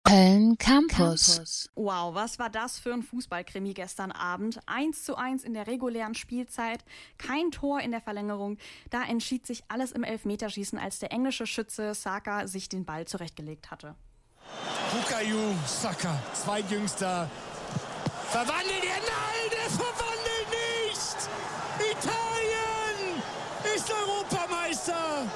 Köln Campus. Wow, was war das für ein Fußballkrimi gestern Abend? 1:1 in der regulären Spielzeit, kein Tor in der Verlängerung. Da entschied sich alles im Elfmeterschießen, als der englische Schütze Saka sich den Ball zurechtgelegt hatte. Bukayo Saka, zweitjüngster, verwandelt er? Nein, er verwandelt nicht! Italien ist Europameister!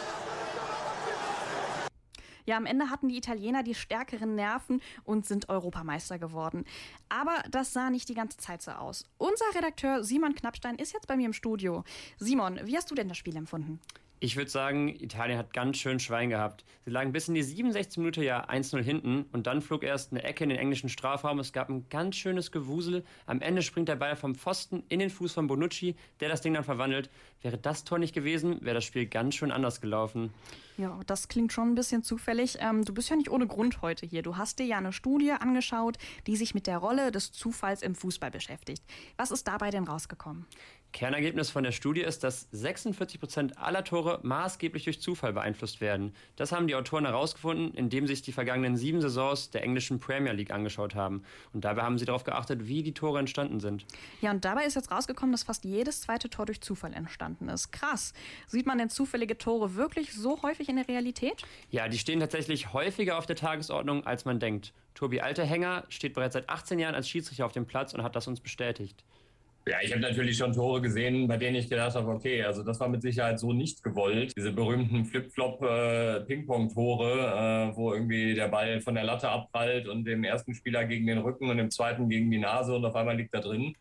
Ja, am Ende hatten die Italiener die stärkeren Nerven und sind Europameister geworden. Aber das sah nicht die ganze Zeit so aus. Unser Redakteur Simon Knappstein ist jetzt bei mir im Studio. Simon, wie hast du denn das Spiel empfunden? Ich würde sagen, Italien hat ganz schön Schwein gehabt. Sie lagen bis in die 67. Minute ja 1:0 hinten und dann flog erst eine Ecke in den englischen Strafraum. Es gab ein ganz schönes Gewusel. Am Ende springt der Ball vom Pfosten in den Fuß von Bonucci, der das Ding dann verwandelt. Wäre das Tor nicht gewesen, wäre das Spiel ganz schön anders gelaufen. Ja, das klingt schon ein bisschen zufällig. Du bist ja nicht ohne Grund heute hier. Du hast dir ja eine Studie angeschaut, die sich mit der Rolle des Zufalls im Fußball beschäftigt. Was ist dabei denn rausgekommen? Kernergebnis von der Studie ist, dass 46% aller Tore maßgeblich durch Zufall beeinflusst werden. Das haben die Autoren herausgefunden, indem sie sich die vergangenen 7 Saisons der englischen Premier League angeschaut haben. Und dabei haben sie darauf geachtet, wie die Tore entstanden sind. Ja, und dabei ist jetzt rausgekommen, dass fast jedes zweite Tor durch Zufall entstanden ist. Krass. Sieht man denn zufällige Tore wirklich so häufig in der Realität? Ja, die stehen tatsächlich häufiger auf der Tagesordnung, als man denkt. Tobi Altehenger steht bereits seit 18 Jahren als Schiedsrichter auf dem Platz und hat das uns bestätigt. Ja, ich habe natürlich schon Tore gesehen, bei denen ich gedacht habe, okay, also das war mit Sicherheit so nicht gewollt. Diese berühmten Flip-Flop-Ping-Pong-Tore, wo irgendwie der Ball von der Latte abprallt und dem ersten Spieler gegen den Rücken und dem zweiten gegen die Nase und auf einmal liegt er drin.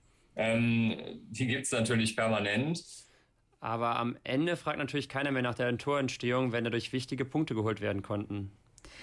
Die gibt's natürlich permanent. Aber am Ende fragt natürlich keiner mehr nach der Torentstehung, wenn dadurch wichtige Punkte geholt werden konnten.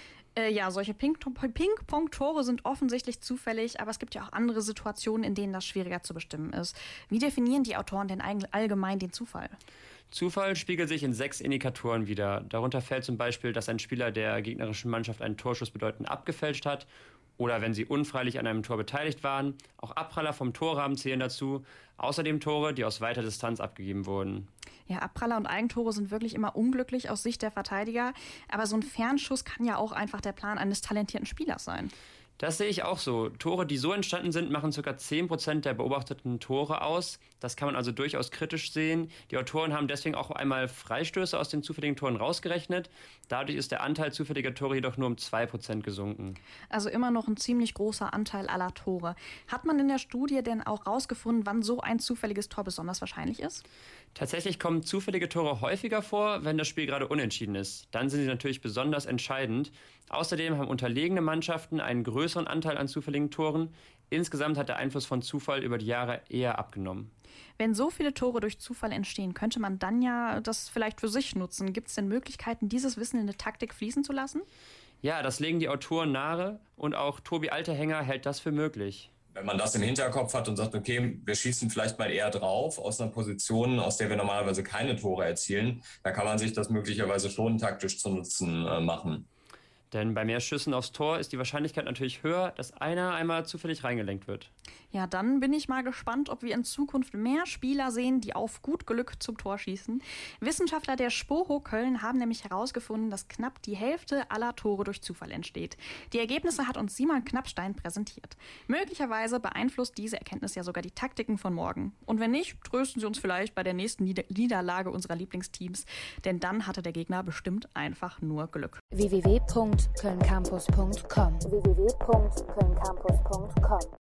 Ja, solche Ping-Pong-Tore sind offensichtlich zufällig, aber es gibt ja auch andere Situationen, in denen das schwieriger zu bestimmen ist. Wie definieren die Autoren denn allgemein den Zufall? Zufall spiegelt sich in 6 Indikatoren wider. Darunter fällt zum Beispiel, dass ein Spieler der gegnerischen Mannschaft einen Torschuss bedeutend abgefälscht hat oder wenn sie unfreiwillig an einem Tor beteiligt waren. Auch Abpraller vom Torrahmen zählen dazu. Außerdem Tore, die aus weiter Distanz abgegeben wurden. Ja, Abpraller und Eigentore sind wirklich immer unglücklich aus Sicht der Verteidiger. Aber so ein Fernschuss kann ja auch einfach der Plan eines talentierten Spielers sein. Das sehe ich auch so. Tore, die so entstanden sind, machen ca. 10% der beobachteten Tore aus. Das kann man also durchaus kritisch sehen. Die Autoren haben deswegen auch einmal Freistöße aus den zufälligen Toren rausgerechnet. Dadurch ist der Anteil zufälliger Tore jedoch nur um 2% gesunken. Also immer noch ein ziemlich großer Anteil aller Tore. Hat man in der Studie denn auch rausgefunden, wann so ein zufälliges Tor besonders wahrscheinlich ist? Tatsächlich kommen zufällige Tore häufiger vor, wenn das Spiel gerade unentschieden ist. Dann sind sie natürlich besonders entscheidend. Außerdem haben unterlegene Mannschaften einen größeren Anteil an zufälligen Toren. Insgesamt hat der Einfluss von Zufall über die Jahre eher abgenommen. Wenn so viele Tore durch Zufall entstehen, könnte man dann ja das vielleicht für sich nutzen. Gibt es denn Möglichkeiten, dieses Wissen in eine Taktik fließen zu lassen? Ja, das legen die Autoren nahe und auch Tobi Altehenger hält das für möglich. Wenn man das im Hinterkopf hat und sagt, okay, wir schießen vielleicht mal eher drauf aus einer Position, aus der wir normalerweise keine Tore erzielen, dann kann man sich das möglicherweise schon taktisch zu Nutzen machen. Denn bei mehr Schüssen aufs Tor ist die Wahrscheinlichkeit natürlich höher, dass einer einmal zufällig reingelenkt wird. Ja, dann bin ich mal gespannt, ob wir in Zukunft mehr Spieler sehen, die auf gut Glück zum Tor schießen. Wissenschaftler der Spoho Köln haben nämlich herausgefunden, dass knapp die Hälfte aller Tore durch Zufall entsteht. Die Ergebnisse hat uns Simon Knappstein präsentiert. Möglicherweise beeinflusst diese Erkenntnis ja sogar die Taktiken von morgen. Und wenn nicht, trösten Sie uns vielleicht bei der nächsten Niederlage unserer Lieblingsteams, denn dann hatte der Gegner bestimmt einfach nur Glück. www.kölncampus.com